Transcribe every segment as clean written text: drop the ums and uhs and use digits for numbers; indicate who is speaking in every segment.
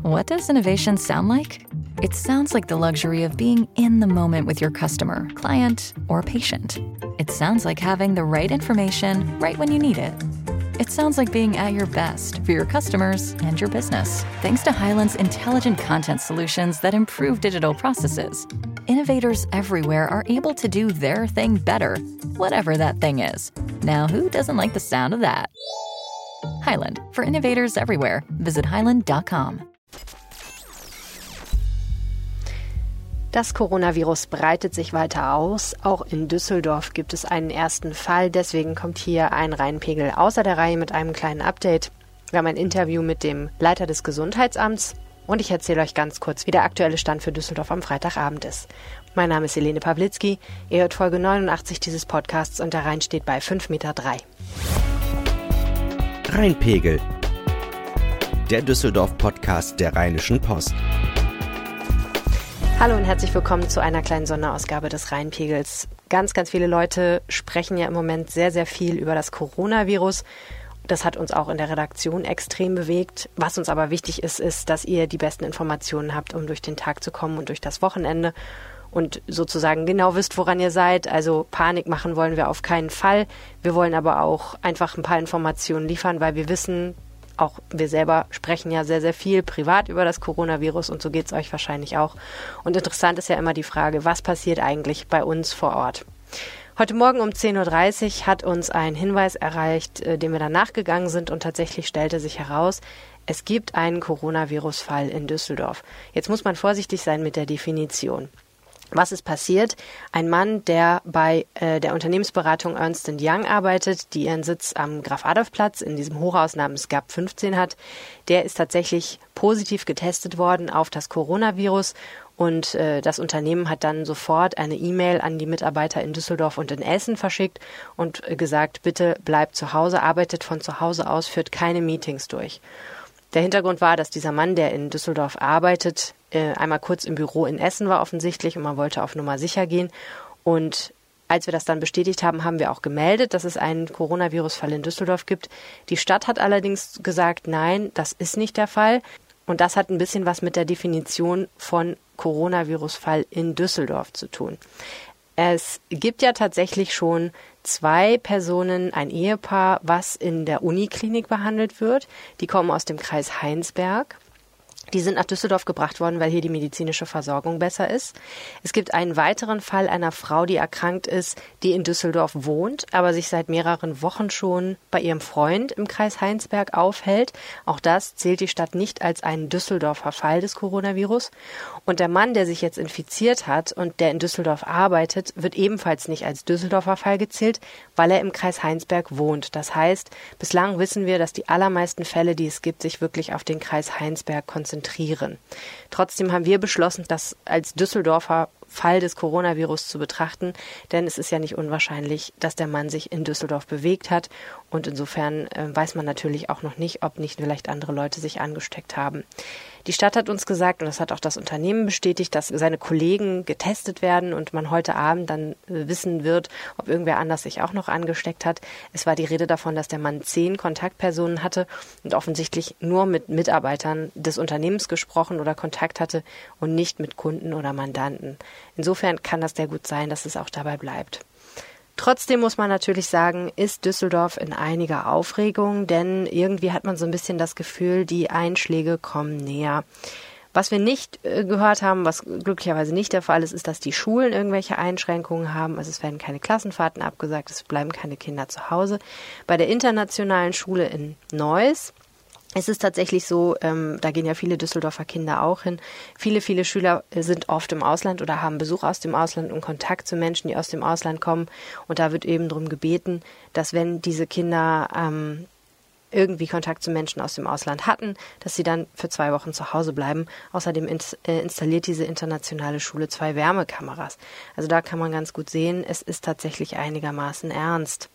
Speaker 1: What does innovation sound like? It sounds like the luxury of being in the moment with your customer, client, or patient. It sounds like having the right information right when you need it. It sounds like being at your best for your customers and your business. Thanks to Hyland's intelligent content solutions that improve digital processes, innovators everywhere are able to do their thing better, whatever that thing is. Now, who doesn't like the sound of that? Hyland, for innovators everywhere. Visit hyland.com.
Speaker 2: Das Coronavirus breitet sich weiter aus. Auch in Düsseldorf gibt es einen ersten Fall. Deswegen kommt hier ein Rheinpegel außer der Reihe mit einem kleinen Update. Wir haben ein Interview mit dem Leiter des Gesundheitsamts und ich erzähle euch ganz kurz, wie der aktuelle Stand für Düsseldorf am Freitagabend ist. Mein Name ist Helene Pawlitzki. Ihr hört Folge 89 dieses Podcasts und der Rhein steht bei 5,3 Meter.
Speaker 3: Rheinpegel, der Düsseldorf-Podcast der Rheinischen Post.
Speaker 2: Hallo und herzlich willkommen zu einer kleinen Sonderausgabe des Rheinpegels. Ganz, ganz viele Leute sprechen ja im Moment sehr, sehr viel über das Coronavirus. Das hat uns auch in der Redaktion extrem bewegt. Was uns aber wichtig ist, ist, dass ihr die besten Informationen habt, um durch den Tag zu kommen und durch das Wochenende und sozusagen genau wisst, woran ihr seid. Also Panik machen wollen wir auf keinen Fall. Wir wollen aber auch einfach ein paar Informationen liefern, weil wir wissen, auch wir selber sprechen ja sehr, sehr viel privat über das Coronavirus und so geht es euch wahrscheinlich auch. Und interessant ist ja immer die Frage, was passiert eigentlich bei uns vor Ort? Heute Morgen um 10.30 Uhr hat uns ein Hinweis erreicht, dem wir dann nachgegangen sind und tatsächlich stellte sich heraus, es gibt einen Coronavirus-Fall in Düsseldorf. Jetzt muss man vorsichtig sein mit der Definition. Was ist passiert? Ein Mann, der bei der Unternehmensberatung Ernst & Young arbeitet, die ihren Sitz am Graf-Adolf-Platz in diesem Hochhaus namens GAP 15 hat, der ist tatsächlich positiv getestet worden auf das Coronavirus und das Unternehmen hat dann sofort eine E-Mail an die Mitarbeiter in Düsseldorf und in Essen verschickt und gesagt, bitte bleibt zu Hause, arbeitet von zu Hause aus, führt keine Meetings durch. Der Hintergrund war, dass dieser Mann, der in Düsseldorf arbeitet, einmal kurz im Büro in Essen war offensichtlich und man wollte auf Nummer sicher gehen. Und als wir das dann bestätigt haben, haben wir auch gemeldet, dass es einen Coronavirus-Fall in Düsseldorf gibt. Die Stadt hat allerdings gesagt, nein, das ist nicht der Fall. Und das hat ein bisschen was mit der Definition von Coronavirus-Fall in Düsseldorf zu tun. Es gibt ja tatsächlich schon 2 Personen, ein Ehepaar, was in der Uniklinik behandelt wird. Die kommen aus dem Kreis Heinsberg. Die sind nach Düsseldorf gebracht worden, weil hier die medizinische Versorgung besser ist. Es gibt einen weiteren Fall einer Frau, die erkrankt ist, die in Düsseldorf wohnt, aber sich seit mehreren Wochen schon bei ihrem Freund im Kreis Heinsberg aufhält. Auch das zählt die Stadt nicht als einen Düsseldorfer Fall des Coronavirus. Und der Mann, der sich jetzt infiziert hat und der in Düsseldorf arbeitet, wird ebenfalls nicht als Düsseldorfer Fall gezählt, weil er im Kreis Heinsberg wohnt. Das heißt, bislang wissen wir, dass die allermeisten Fälle, die es gibt, sich wirklich auf den Kreis Heinsberg konzentrieren. Trotzdem haben wir beschlossen, das als Düsseldorfer Fall des Coronavirus zu betrachten, denn es ist ja nicht unwahrscheinlich, dass der Mann sich in Düsseldorf bewegt hat und insofern weiß man natürlich auch noch nicht, ob nicht vielleicht andere Leute sich angesteckt haben. Die Stadt hat uns gesagt, und das hat auch das Unternehmen bestätigt, dass seine Kollegen getestet werden und man heute Abend dann wissen wird, ob irgendwer anders sich auch noch angesteckt hat. Es war die Rede davon, dass der Mann 10 Kontaktpersonen hatte und offensichtlich nur mit Mitarbeitern des Unternehmens gesprochen oder Kontakt hatte und nicht mit Kunden oder Mandanten. Insofern kann das sehr gut sein, dass es auch dabei bleibt. Trotzdem muss man natürlich sagen, ist Düsseldorf in einiger Aufregung, denn irgendwie hat man so ein bisschen das Gefühl, die Einschläge kommen näher. Was wir nicht gehört haben, was glücklicherweise nicht der Fall ist, ist, dass die Schulen irgendwelche Einschränkungen haben. Also es werden keine Klassenfahrten abgesagt, es bleiben keine Kinder zu Hause. Bei der internationalen Schule in Neuss es ist tatsächlich so, da gehen ja viele Düsseldorfer Kinder auch hin. Viele, viele Schüler sind oft im Ausland oder haben Besuch aus dem Ausland und Kontakt zu Menschen, die aus dem Ausland kommen. Und da wird eben darum gebeten, dass wenn diese Kinder irgendwie Kontakt zu Menschen aus dem Ausland hatten, dass sie dann für 2 Wochen zu Hause bleiben. Außerdem installiert diese internationale Schule 2 Wärmekameras. Also da kann man ganz gut sehen, es ist tatsächlich einigermaßen ernst.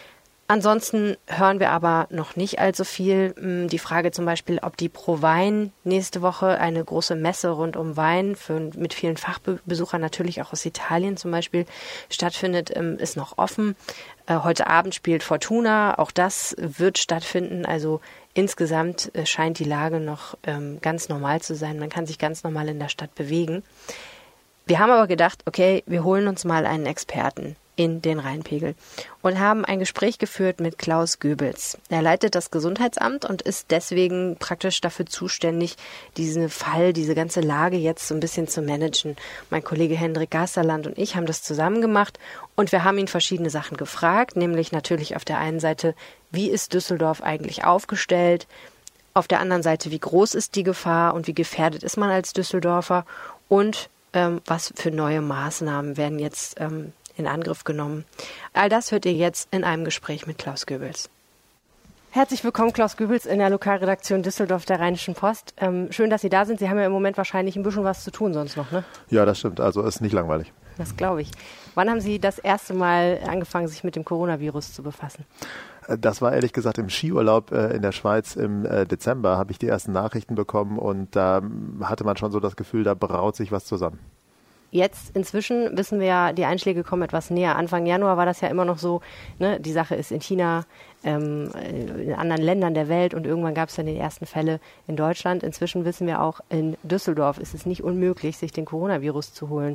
Speaker 2: Ansonsten hören wir aber noch nicht allzu viel. Die Frage zum Beispiel, ob die Pro Wein nächste Woche eine große Messe rund um Wein mit vielen Fachbesuchern, natürlich auch aus Italien zum Beispiel, stattfindet, ist noch offen. Heute Abend spielt Fortuna, auch das wird stattfinden. Also insgesamt scheint die Lage noch ganz normal zu sein. Man kann sich ganz normal in der Stadt bewegen. Wir haben aber gedacht, okay, wir holen uns mal einen Experten in den Rheinpegel und haben ein Gespräch geführt mit Klaus Goebels. Er leitet das Gesundheitsamt und ist deswegen praktisch dafür zuständig, diesen Fall, diese ganze Lage jetzt so ein bisschen zu managen. Mein Kollege Hendrik Gasterland und ich haben das zusammen gemacht und wir haben ihn verschiedene Sachen gefragt, nämlich natürlich auf der einen Seite, wie ist Düsseldorf eigentlich aufgestellt? Auf der anderen Seite, wie groß ist die Gefahr und wie gefährdet ist man als Düsseldorfer? Und was für neue Maßnahmen werden jetzt in Angriff genommen. All das hört ihr jetzt in einem Gespräch mit Klaus Goebels. Herzlich willkommen, Klaus Goebels, in der Lokalredaktion Düsseldorf der Rheinischen Post. Schön, dass Sie da sind. Sie haben ja im Moment wahrscheinlich ein bisschen was zu tun sonst noch, ne?
Speaker 4: Ja, das stimmt. Also ist nicht langweilig.
Speaker 2: Das glaube ich. Wann haben Sie das erste Mal angefangen, sich mit dem Coronavirus zu befassen?
Speaker 4: Das war ehrlich gesagt im Skiurlaub in der Schweiz im Dezember, habe ich die ersten Nachrichten bekommen und da hatte man schon so das Gefühl, da braut sich was zusammen.
Speaker 2: Jetzt inzwischen wissen wir ja, die Einschläge kommen etwas näher. Anfang Januar war das ja immer noch so, ne? Die Sache ist in China, in anderen Ländern der Welt und irgendwann gab es dann die ersten Fälle in Deutschland. Inzwischen wissen wir auch, in Düsseldorf ist es nicht unmöglich, sich den Coronavirus zu holen.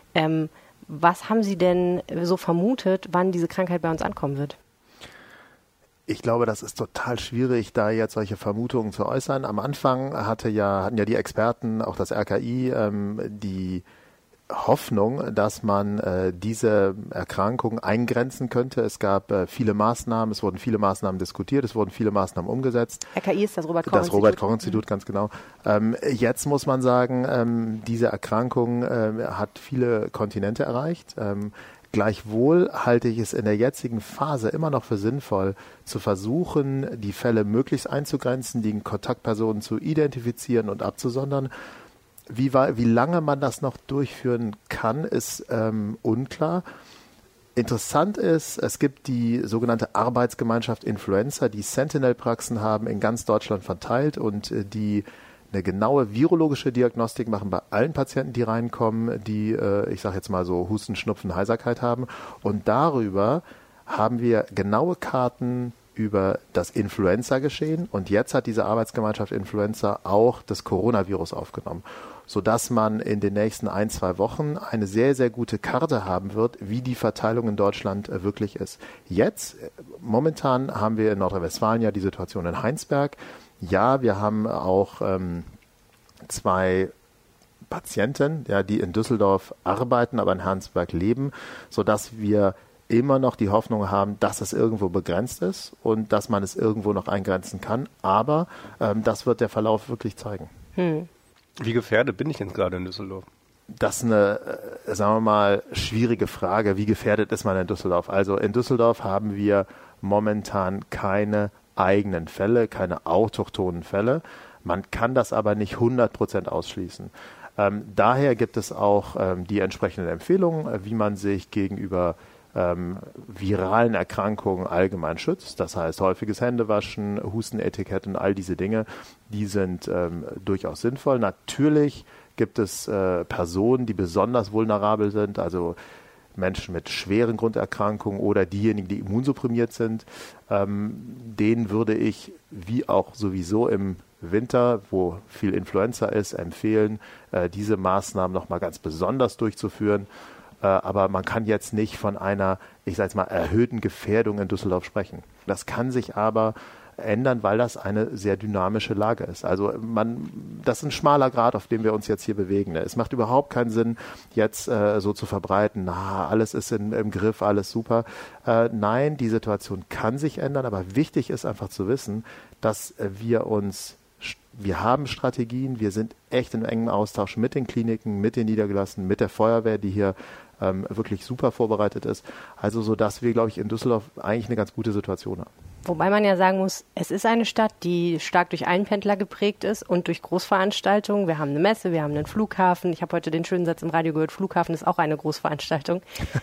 Speaker 2: Was haben Sie denn so vermutet, wann diese Krankheit bei uns ankommen wird?
Speaker 4: Ich glaube, das ist total schwierig, da jetzt solche Vermutungen zu äußern. Am Anfang hatten ja die Experten, auch das RKI, die Hoffnung, dass man diese Erkrankung eingrenzen könnte. Es gab viele Maßnahmen, es wurden viele Maßnahmen diskutiert, es wurden viele Maßnahmen umgesetzt.
Speaker 2: RKI ist das Robert-Koch-Institut.
Speaker 4: Das Robert-Koch-Institut, ganz genau. Jetzt muss man sagen, diese Erkrankung hat viele Kontinente erreicht. Gleichwohl halte ich es in der jetzigen Phase immer noch für sinnvoll, zu versuchen, die Fälle möglichst einzugrenzen, die Kontaktpersonen zu identifizieren und abzusondern. Wie lange man das noch durchführen kann, ist unklar. Interessant ist, es gibt die sogenannte Arbeitsgemeinschaft Influenza, die Sentinel-Praxen haben in ganz Deutschland verteilt und die eine genaue virologische Diagnostik machen bei allen Patienten, die reinkommen, die, ich sage jetzt mal so, Husten, Schnupfen, Heiserkeit haben. Und darüber haben wir genaue Karten über das Influenza-Geschehen. Und jetzt hat diese Arbeitsgemeinschaft Influenza auch das Coronavirus aufgenommen, sodass man in den nächsten 1-2 Wochen eine sehr, sehr gute Karte haben wird, wie die Verteilung in Deutschland wirklich ist. Jetzt, momentan haben wir in Nordrhein-Westfalen ja die Situation in Heinsberg. Ja, wir haben auch 2 Patienten, ja, die in Düsseldorf arbeiten, aber in Heinsberg leben, sodass wir immer noch die Hoffnung haben, dass es irgendwo begrenzt ist und dass man es irgendwo noch eingrenzen kann. Aber das wird der Verlauf wirklich zeigen.
Speaker 5: Wie gefährdet bin ich denn gerade in Düsseldorf?
Speaker 4: Das ist eine, sagen wir mal, schwierige Frage. Wie gefährdet ist man in Düsseldorf? Also in Düsseldorf haben wir momentan keine eigenen Fälle, keine autochthonen Fälle. Man kann das aber nicht 100% ausschließen. Daher gibt es auch die entsprechenden Empfehlungen, wie man sich gegenüber viralen Erkrankungen allgemein schützt. Das heißt, häufiges Händewaschen, Hustenetikett und all diese Dinge, die sind durchaus sinnvoll. Natürlich gibt es Personen, die besonders vulnerabel sind, also Menschen mit schweren Grunderkrankungen oder diejenigen, die immunsupprimiert sind. Denen würde ich, wie auch sowieso im Winter, wo viel Influenza ist, empfehlen, diese Maßnahmen nochmal ganz besonders durchzuführen. Aber man kann jetzt nicht von einer, ich sage jetzt mal, erhöhten Gefährdung in Düsseldorf sprechen. Das kann sich aber ändern, weil das eine sehr dynamische Lage ist. Also das ist ein schmaler Grat, auf dem wir uns jetzt hier bewegen. Es macht überhaupt keinen Sinn, jetzt so zu verbreiten, alles ist im Griff, alles super. Nein, die Situation kann sich ändern, aber wichtig ist einfach zu wissen, dass wir haben Strategien, wir sind echt in engem Austausch mit den Kliniken, mit den Niedergelassenen, mit der Feuerwehr, die hier wirklich super vorbereitet ist. Also so, dass wir, glaube ich, in Düsseldorf eigentlich eine ganz gute Situation haben.
Speaker 2: Wobei man ja sagen muss, es ist eine Stadt, die stark durch Einpendler geprägt ist und durch Großveranstaltungen. Wir haben eine Messe, wir haben einen Flughafen. Ich habe heute den schönen Satz im Radio gehört, Flughafen ist auch eine Großveranstaltung.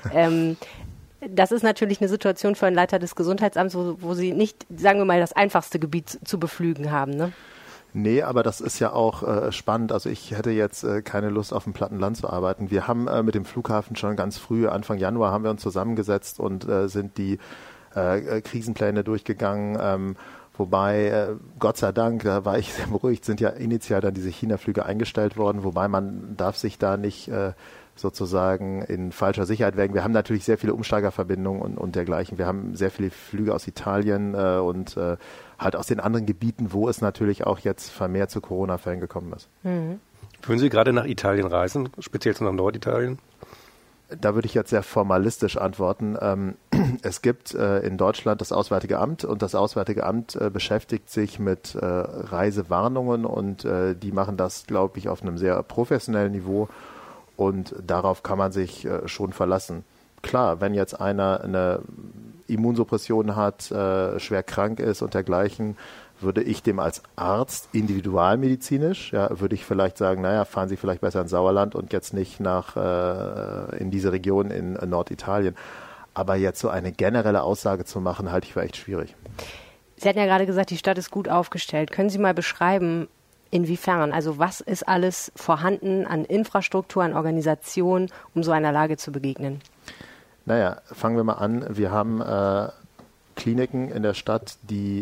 Speaker 2: Das ist natürlich eine Situation für einen Leiter des Gesundheitsamts, wo Sie nicht, sagen wir mal, das einfachste Gebiet zu beflügen haben, ne?
Speaker 4: Nee, aber das ist ja auch spannend. Also ich hätte jetzt keine Lust, auf dem platten Land zu arbeiten. Wir haben mit dem Flughafen schon ganz früh, Anfang Januar, haben wir uns zusammengesetzt und sind die Krisenpläne durchgegangen. Wobei, Gott sei Dank, da war ich sehr beruhigt, sind ja initial dann diese China-Flüge eingestellt worden. Wobei man darf sich da nicht sozusagen in falscher Sicherheit wägen. Wir haben natürlich sehr viele Umsteigerverbindungen und dergleichen. Wir haben sehr viele Flüge aus Italien und halt aus den anderen Gebieten, wo es natürlich auch jetzt vermehrt zu Corona-Fällen gekommen ist.
Speaker 5: Mhm. Würden Sie gerade nach Italien reisen, speziell nach Norditalien?
Speaker 4: Da würde ich jetzt sehr formalistisch antworten. Es gibt in Deutschland das Auswärtige Amt und das Auswärtige Amt beschäftigt sich mit Reisewarnungen und die machen das, glaube ich, auf einem sehr professionellen Niveau und darauf kann man sich schon verlassen. Klar, wenn jetzt einer eine Immunsuppression hat, schwer krank ist und dergleichen, würde ich dem als Arzt individualmedizinisch, würde ich vielleicht sagen, naja, fahren Sie vielleicht besser ins Sauerland und jetzt nicht in diese Region in Norditalien. Aber jetzt so eine generelle Aussage zu machen, halte ich für echt schwierig.
Speaker 2: Sie hatten ja gerade gesagt, die Stadt ist gut aufgestellt. Können Sie mal beschreiben, inwiefern? Also was ist alles vorhanden an Infrastruktur, an Organisation, um so einer Lage zu begegnen?
Speaker 4: Naja, fangen wir mal an. Wir haben Kliniken in der Stadt, die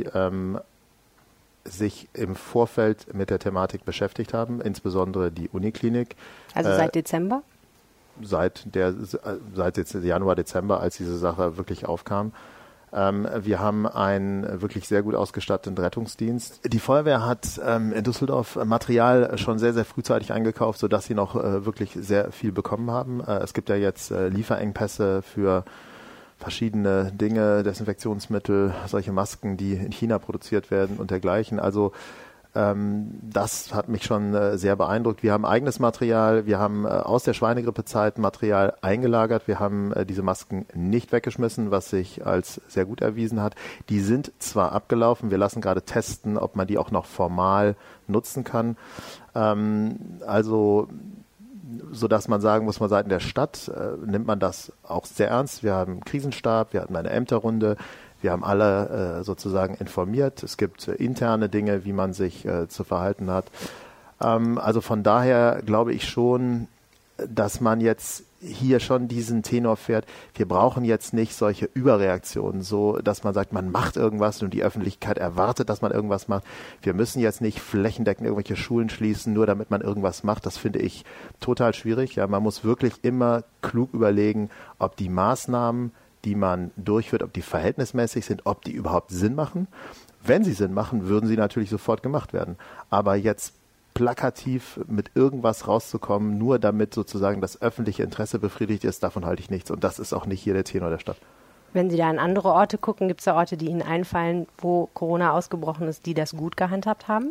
Speaker 4: sich im Vorfeld mit der Thematik beschäftigt haben, insbesondere die Uniklinik.
Speaker 2: Also seit Dezember?
Speaker 4: Seit jetzt Januar, Dezember, als diese Sache wirklich aufkam. Wir haben einen wirklich sehr gut ausgestatteten Rettungsdienst. Die Feuerwehr hat in Düsseldorf Material schon sehr, sehr frühzeitig eingekauft, sodass sie noch wirklich sehr viel bekommen haben. Es gibt ja jetzt Lieferengpässe für verschiedene Dinge, Desinfektionsmittel, solche Masken, die in China produziert werden und dergleichen. Also das hat mich schon sehr beeindruckt. Wir haben eigenes Material, wir haben aus der Schweinegrippezeit Material eingelagert. Wir haben diese Masken nicht weggeschmissen, was sich als sehr gut erwiesen hat. Die sind zwar abgelaufen, wir lassen gerade testen, ob man die auch noch formal nutzen kann. Also sodass man sagen muss, von Seiten der Stadt nimmt man das auch sehr ernst. Wir haben einen Krisenstab, wir hatten eine Ämterrunde, wir haben alle sozusagen informiert. Es gibt interne Dinge, wie man sich zu verhalten hat. Also von daher glaube ich schon, dass man jetzt hier schon diesen Tenor fährt. Wir brauchen jetzt nicht solche Überreaktionen, so dass man sagt, man macht irgendwas und die Öffentlichkeit erwartet, dass man irgendwas macht. Wir müssen jetzt nicht flächendeckend irgendwelche Schulen schließen, nur damit man irgendwas macht. Das finde ich total schwierig. Ja, man muss wirklich immer klug überlegen, ob die Maßnahmen, die man durchführt, ob die verhältnismäßig sind, ob die überhaupt Sinn machen. Wenn sie Sinn machen, würden sie natürlich sofort gemacht werden. Aber jetzt plakativ mit irgendwas rauszukommen, nur damit sozusagen das öffentliche Interesse befriedigt ist, davon halte ich nichts. Und das ist auch nicht hier der Tenor der Stadt.
Speaker 2: Wenn Sie da an andere Orte gucken, gibt es da Orte, die Ihnen einfallen, wo Corona ausgebrochen ist, die das gut gehandhabt haben?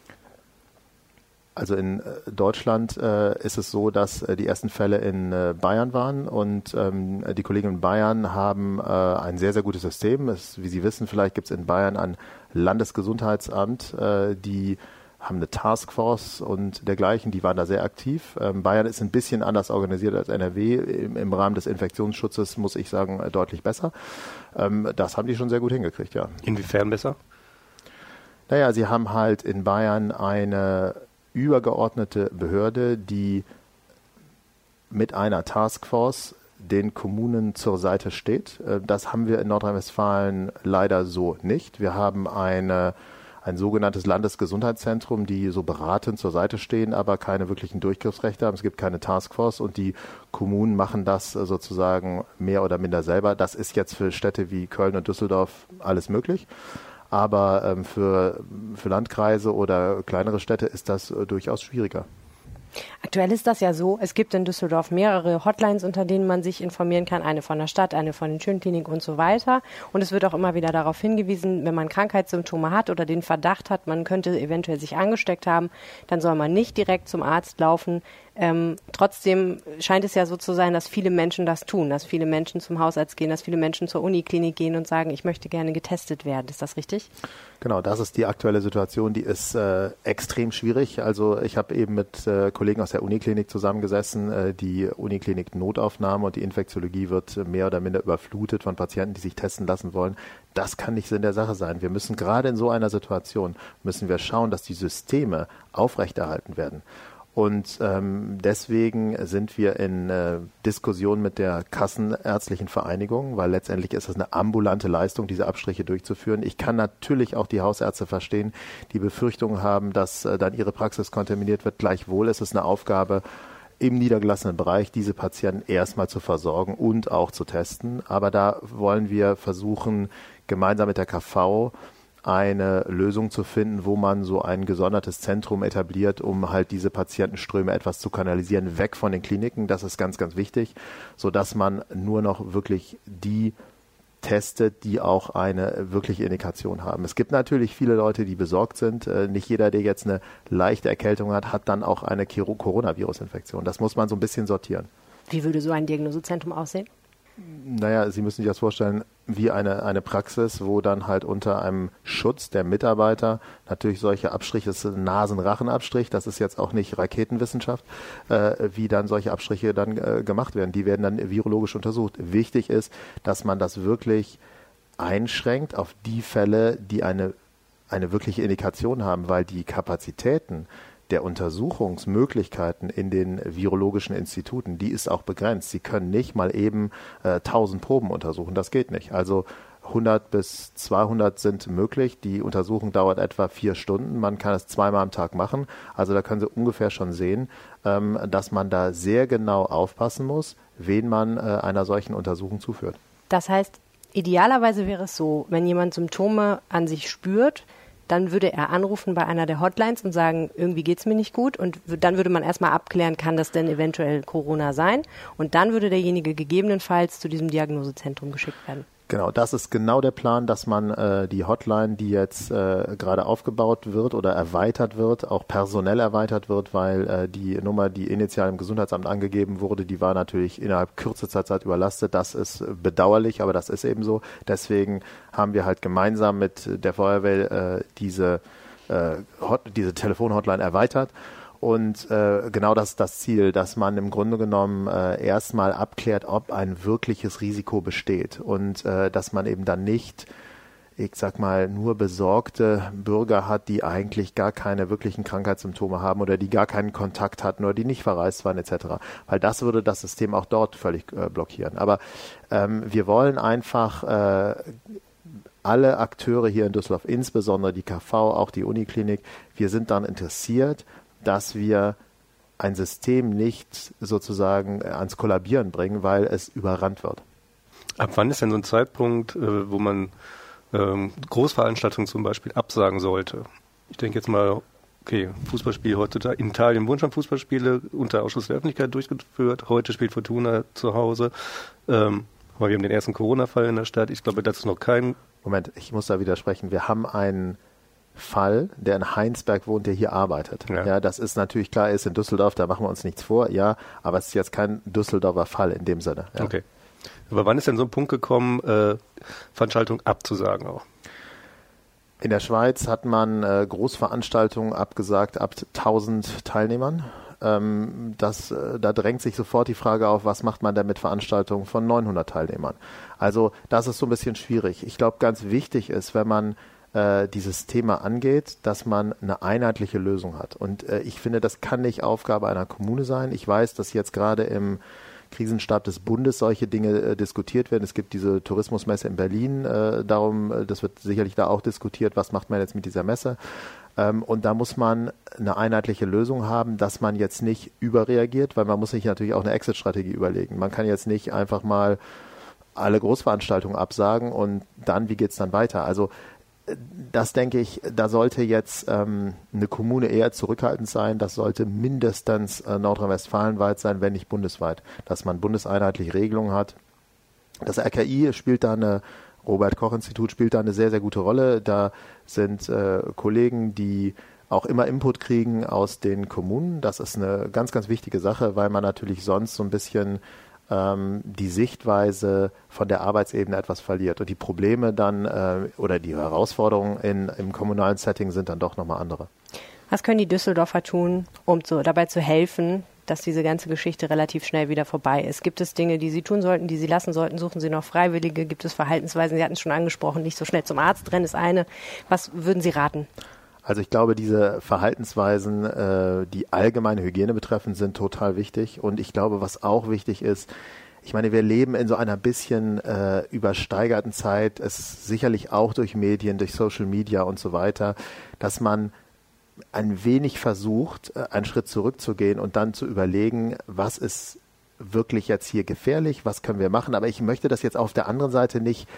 Speaker 4: Also in Deutschland ist es so, dass die ersten Fälle in Bayern waren und die Kollegen in Bayern haben ein sehr, sehr gutes System. Wie Sie wissen, vielleicht gibt es in Bayern ein Landesgesundheitsamt, die haben eine Taskforce und dergleichen, die waren da sehr aktiv. Bayern ist ein bisschen anders organisiert als NRW. Im Rahmen des Infektionsschutzes, muss ich sagen, deutlich besser. Das haben die schon sehr gut hingekriegt, ja.
Speaker 5: Inwiefern besser?
Speaker 4: Naja, sie haben halt in Bayern eine übergeordnete Behörde, die mit einer Taskforce den Kommunen zur Seite steht. Das haben wir in Nordrhein-Westfalen leider so nicht. Wir haben ein sogenanntes Landesgesundheitszentrum, die so beratend zur Seite stehen, aber keine wirklichen Durchgriffsrechte haben. Es gibt keine Taskforce und die Kommunen machen das sozusagen mehr oder minder selber. Das ist jetzt für Städte wie Köln und Düsseldorf alles möglich. Aber für Landkreise oder kleinere Städte ist das durchaus schwieriger.
Speaker 2: Aktuell ist das ja so, es gibt in Düsseldorf mehrere Hotlines, unter denen man sich informieren kann, eine von der Stadt, eine von den Schönkliniken und so weiter. Und es wird auch immer wieder darauf hingewiesen, wenn man Krankheitssymptome hat oder den Verdacht hat, man könnte eventuell sich angesteckt haben, dann soll man nicht direkt zum Arzt laufen, Trotzdem scheint es ja so zu sein, dass viele Menschen das tun, dass viele Menschen zum Hausarzt gehen, dass viele Menschen zur Uniklinik gehen und sagen, ich möchte gerne getestet werden. Ist das richtig?
Speaker 4: Genau, das ist die aktuelle Situation, die ist extrem schwierig. Also ich habe eben mit Kollegen aus der Uniklinik zusammengesessen. Die Uniklinik Notaufnahme und die Infektiologie wird mehr oder minder überflutet von Patienten, die sich testen lassen wollen. Das kann nicht Sinn der Sache sein. Wir müssen gerade in so einer Situation, müssen wir schauen, dass die Systeme aufrechterhalten werden. Und deswegen sind wir in Diskussion mit der Kassenärztlichen Vereinigung, weil letztendlich ist es eine ambulante Leistung, diese Abstriche durchzuführen. Ich kann natürlich auch die Hausärzte verstehen, die Befürchtungen haben, dass dann ihre Praxis kontaminiert wird. Gleichwohl ist es eine Aufgabe im niedergelassenen Bereich, diese Patienten erstmal zu versorgen und auch zu testen. Aber da wollen wir versuchen, gemeinsam mit der KV eine Lösung zu finden, wo man so ein gesondertes Zentrum etabliert, um halt diese Patientenströme etwas zu kanalisieren, weg von den Kliniken. Das ist ganz, ganz wichtig, sodass man nur noch wirklich die testet, die auch eine wirkliche Indikation haben. Es gibt natürlich viele Leute, die besorgt sind. Nicht jeder, der jetzt eine leichte Erkältung hat, hat dann auch eine Coronavirus-Infektion. Das muss man so ein bisschen sortieren.
Speaker 2: Wie würde so ein Diagnosezentrum aussehen?
Speaker 4: Naja, Sie müssen sich das vorstellen wie eine Praxis, wo dann halt unter einem Schutz der Mitarbeiter natürlich solche Abstriche, das ist ein Nasen-Rachen-Abstrich, das ist jetzt auch nicht Raketenwissenschaft, wie dann solche Abstriche dann gemacht werden. Die werden dann virologisch untersucht. Wichtig ist, dass man das wirklich einschränkt auf die Fälle, die eine wirkliche Indikation haben, weil die Kapazitäten der Untersuchungsmöglichkeiten in den virologischen Instituten, die ist auch begrenzt. Sie können nicht mal eben 1000 Proben untersuchen. Das geht nicht. Also 100 bis 200 sind möglich. Die Untersuchung dauert etwa 4 Stunden. Man kann es 2-mal am Tag machen. Also da können Sie ungefähr schon sehen, dass man da sehr genau aufpassen muss, wen man einer solchen Untersuchung zuführt.
Speaker 2: Das heißt, idealerweise wäre es so, wenn jemand Symptome an sich spürt, dann würde er anrufen bei einer der Hotlines und sagen, irgendwie geht es mir nicht gut. Und dann würde man erstmal abklären, kann das denn eventuell Corona sein? Und dann würde derjenige gegebenenfalls zu diesem Diagnosezentrum geschickt werden.
Speaker 4: Genau, das ist genau der Plan, dass man die Hotline, die jetzt gerade aufgebaut wird oder erweitert wird, auch personell erweitert wird, weil die Nummer, die initial im Gesundheitsamt angegeben wurde, die war natürlich innerhalb kürzester Zeit überlastet. Das ist bedauerlich, aber das ist eben so. Deswegen haben wir halt gemeinsam mit der Feuerwehr diese Telefon-Hotline erweitert. Und genau das ist das Ziel, dass man im Grunde genommen erstmal abklärt, ob ein wirkliches Risiko besteht und dass man eben dann nicht, ich sag mal, nur besorgte Bürger hat, die eigentlich gar keine wirklichen Krankheitssymptome haben oder die gar keinen Kontakt hatten oder die nicht verreist waren etc. Weil das würde das System auch dort völlig blockieren. Aber wir wollen einfach alle Akteure hier in Düsseldorf, insbesondere die KV, auch die Uniklinik, wir sind daran interessiert, dass wir ein System nicht sozusagen ans Kollabieren bringen, weil es überrannt wird.
Speaker 5: Ab wann ist denn so ein Zeitpunkt, wo man Großveranstaltungen zum Beispiel absagen sollte? Ich denke jetzt mal, okay, Fußballspiel heutzutage, in Italien wurden schon Fußballspiele unter Ausschuss der Öffentlichkeit durchgeführt, heute spielt Fortuna zu Hause, aber wir haben den ersten Corona-Fall in der Stadt, ich glaube, das ist noch kein...
Speaker 4: Moment, ich muss da widersprechen, wir haben einen Fall, der in Heinsberg wohnt, der hier arbeitet. Ja, das ist natürlich klar, er ist in Düsseldorf, da machen wir uns nichts vor, ja, aber es ist jetzt kein Düsseldorfer Fall in dem Sinne. Ja.
Speaker 5: Okay. Aber wann ist denn so ein Punkt gekommen, Veranstaltungen abzusagen auch?
Speaker 4: In der Schweiz hat man Großveranstaltungen abgesagt ab 1000 Teilnehmern. Da drängt sich sofort die Frage auf, was macht man denn mit Veranstaltungen von 900 Teilnehmern? Also das ist so ein bisschen schwierig. Ich glaube, ganz wichtig ist, wenn man dieses Thema angeht, dass man eine einheitliche Lösung hat. Und ich finde, das kann nicht Aufgabe einer Kommune sein. Ich weiß, dass jetzt gerade im Krisenstab des Bundes solche Dinge diskutiert werden. Es gibt diese Tourismusmesse in Berlin. Das wird sicherlich da auch diskutiert. Was macht man jetzt mit dieser Messe? Und da muss man eine einheitliche Lösung haben, dass man jetzt nicht überreagiert, weil man muss sich natürlich auch eine Exit-Strategie überlegen. Man kann jetzt nicht einfach mal alle Großveranstaltungen absagen und dann, wie geht es dann weiter? Also das denke ich, da sollte jetzt eine Kommune eher zurückhaltend sein. Das sollte mindestens nordrhein-westfalenweit sein, wenn nicht bundesweit, dass man bundeseinheitliche Regelungen hat. Das RKI spielt da Robert-Koch-Institut spielt da eine sehr, sehr gute Rolle. Da sind Kollegen, die auch immer Input kriegen aus den Kommunen. Das ist eine ganz, ganz wichtige Sache, weil man natürlich sonst so ein bisschen die Sichtweise von der Arbeitsebene etwas verliert. Und die Probleme dann oder die Herausforderungen im kommunalen Setting sind dann doch nochmal andere.
Speaker 2: Was können die Düsseldorfer tun, um dabei zu helfen, dass diese ganze Geschichte relativ schnell wieder vorbei ist? Gibt es Dinge, die Sie tun sollten, die Sie lassen sollten? Suchen Sie noch Freiwillige? Gibt es Verhaltensweisen? Sie hatten es schon angesprochen, nicht so schnell zum Arzt rennen ist eine. Was würden Sie raten?
Speaker 4: Also ich glaube, diese Verhaltensweisen, die allgemeine Hygiene betreffen, sind total wichtig. Und ich glaube, was auch wichtig ist, ich meine, wir leben in so einer bisschen übersteigerten Zeit, es sicherlich auch durch Medien, durch Social Media und so weiter, dass man ein wenig versucht, einen Schritt zurückzugehen und dann zu überlegen, was ist wirklich jetzt hier gefährlich, was können wir machen. Aber ich möchte das jetzt auf der anderen Seite nicht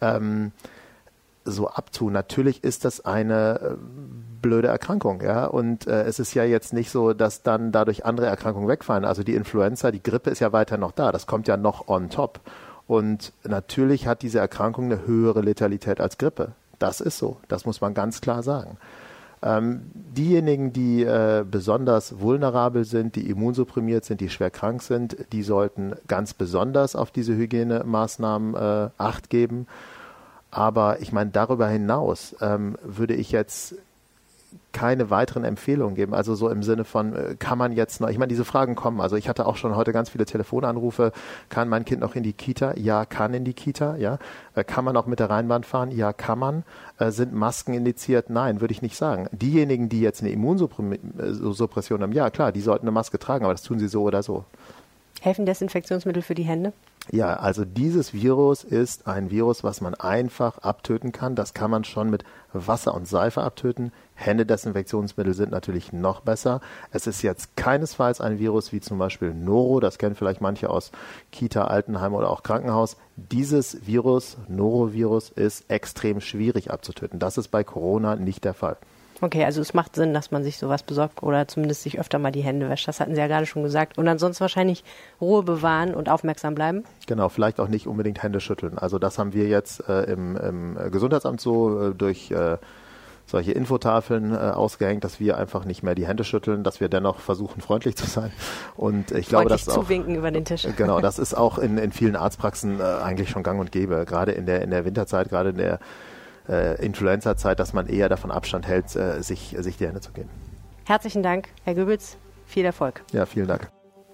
Speaker 4: so abtun. Natürlich ist das eine blöde Erkrankung, ja, und es ist ja jetzt nicht so, dass dann dadurch andere Erkrankungen wegfallen. Also die Influenza, die Grippe ist ja weiter noch da, das kommt ja noch on top. Und natürlich hat diese Erkrankung eine höhere Letalität als Grippe. Das ist so, das muss man ganz klar sagen. Diejenigen, die besonders vulnerabel sind, die immunsupprimiert sind, die schwer krank sind, die sollten ganz besonders auf diese Hygienemaßnahmen Acht geben. Aber ich meine, darüber hinaus würde ich jetzt keine weiteren Empfehlungen geben. Also so im Sinne von, kann man jetzt noch, ich meine, diese Fragen kommen. Also ich hatte auch schon heute ganz viele Telefonanrufe. Kann mein Kind noch in die Kita? Ja, kann in die Kita. Ja. Kann man auch mit der Rheinbahn fahren? Ja, kann man. Sind Masken indiziert? Nein, würde ich nicht sagen. Diejenigen, die jetzt eine Immunsuppression haben, ja klar, die sollten eine Maske tragen, aber das tun sie so oder so.
Speaker 2: Helfen Desinfektionsmittel für die Hände?
Speaker 4: Ja, also dieses Virus ist ein Virus, was man einfach abtöten kann. Das kann man schon mit Wasser und Seife abtöten. Händedesinfektionsmittel sind natürlich noch besser. Es ist jetzt keinesfalls ein Virus wie zum Beispiel Noro. Das kennen vielleicht manche aus Kita, Altenheim oder auch Krankenhaus. Dieses Virus, Norovirus, ist extrem schwierig abzutöten. Das ist bei Corona nicht der Fall.
Speaker 2: Okay, also es macht Sinn, dass man sich sowas besorgt oder zumindest sich öfter mal die Hände wäscht. Das hatten Sie ja gerade schon gesagt. Und ansonsten wahrscheinlich Ruhe bewahren und aufmerksam bleiben?
Speaker 4: Genau, vielleicht auch nicht unbedingt Hände schütteln. Also das haben wir jetzt im Gesundheitsamt so durch solche Infotafeln ausgehängt, dass wir einfach nicht mehr die Hände schütteln, dass wir dennoch versuchen, freundlich zu sein. Und ich glaube, das auch
Speaker 2: zuwinken über den Tisch.
Speaker 4: Genau, das ist auch in vielen Arztpraxen eigentlich schon gang und gäbe. Gerade in der Winterzeit, gerade in der Influenza-Zeit, dass man eher davon Abstand hält, sich die Hände zu geben.
Speaker 2: Herzlichen Dank, Herr Goebbels. Viel Erfolg.
Speaker 4: Ja, vielen Dank.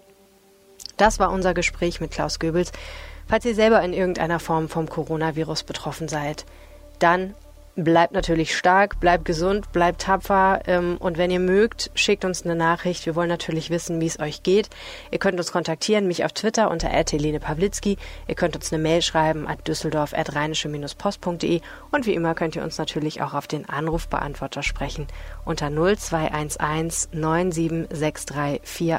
Speaker 2: Das war unser Gespräch mit Klaus Goebbels. Falls ihr selber in irgendeiner Form vom Coronavirus betroffen seid, dann bleibt natürlich stark, bleibt gesund, bleibt tapfer und wenn ihr mögt, schickt uns eine Nachricht. Wir wollen natürlich wissen, wie es euch geht. Ihr könnt uns kontaktieren, mich auf Twitter unter @helene_pawlitzki. Ihr könnt uns eine Mail schreiben düsseldorf@rheinische-post.de und wie immer könnt ihr uns natürlich auch auf den Anrufbeantworter sprechen unter 0211 9763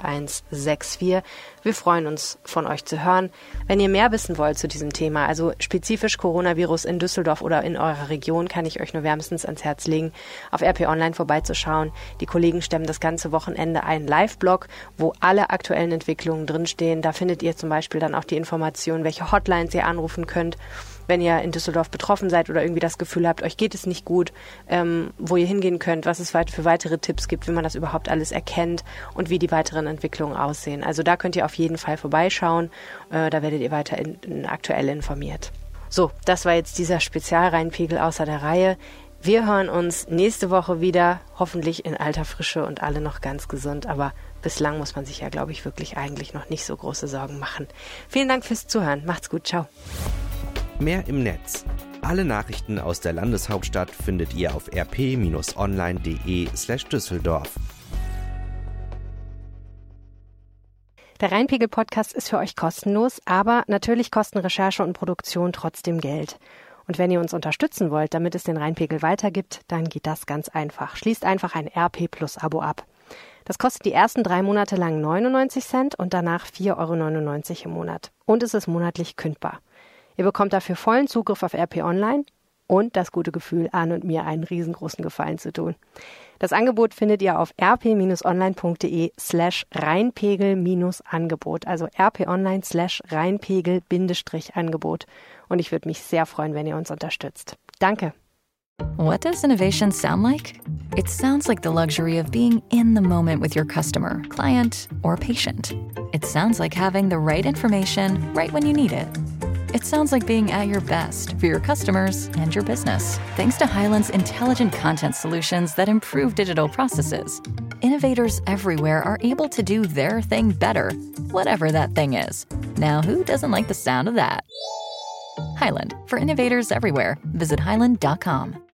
Speaker 2: 4164. Wir freuen uns, von euch zu hören. Wenn ihr mehr wissen wollt zu diesem Thema, also spezifisch Coronavirus in Düsseldorf oder in eurer Region, kann ich euch nur wärmstens ans Herz legen, auf RP Online vorbeizuschauen. Die Kollegen stemmen das ganze Wochenende einen Live-Blog, wo alle aktuellen Entwicklungen drinstehen. Da findet ihr zum Beispiel dann auch die Information, welche Hotlines ihr anrufen könnt, wenn ihr in Düsseldorf betroffen seid oder irgendwie das Gefühl habt, euch geht es nicht gut, wo ihr hingehen könnt, was es für weitere Tipps gibt, wie man das überhaupt alles erkennt und wie die weiteren Entwicklungen aussehen. Also da könnt ihr auf jeden Fall vorbeischauen, da werdet ihr weiter aktuell informiert. So, das war jetzt dieser Spezialrheinpegel außer der Reihe. Wir hören uns nächste Woche wieder, hoffentlich in alter Frische und alle noch ganz gesund, aber bislang muss man sich ja, glaube ich, wirklich eigentlich noch nicht so große Sorgen machen. Vielen Dank fürs Zuhören. Macht's gut. Ciao.
Speaker 3: Mehr im Netz. Alle Nachrichten aus der Landeshauptstadt findet ihr auf rp-online.de/Düsseldorf.
Speaker 2: Der Rheinpegel-Podcast ist für euch kostenlos, aber natürlich kosten Recherche und Produktion trotzdem Geld. Und wenn ihr uns unterstützen wollt, damit es den Rheinpegel weitergibt, dann geht das ganz einfach. Schließt einfach ein RP-Plus-Abo ab. Das kostet die ersten 3 Monate lang 99 Cent und danach 4,99 € im Monat. Und es ist monatlich kündbar. Ihr bekommt dafür vollen Zugriff auf RP Online und das gute Gefühl, Arne und mir einen riesengroßen Gefallen zu tun. Das Angebot findet ihr auf rp-online.de/Rheinpegel-Angebot, also rp-online/Rheinpegel-Angebot. Und ich würde mich sehr freuen, wenn ihr uns unterstützt. Danke.
Speaker 1: What does innovation sound like? It sounds like the luxury of being in the moment with your customer, client, or patient. It sounds like having the right information right when you need it. It sounds like being at your best for your customers and your business. Thanks to Hyland's intelligent content solutions that improve digital processes, innovators everywhere are able to do their thing better, whatever that thing is. Now, who doesn't like the sound of that? Hyland, for innovators everywhere. Visit hyland.com.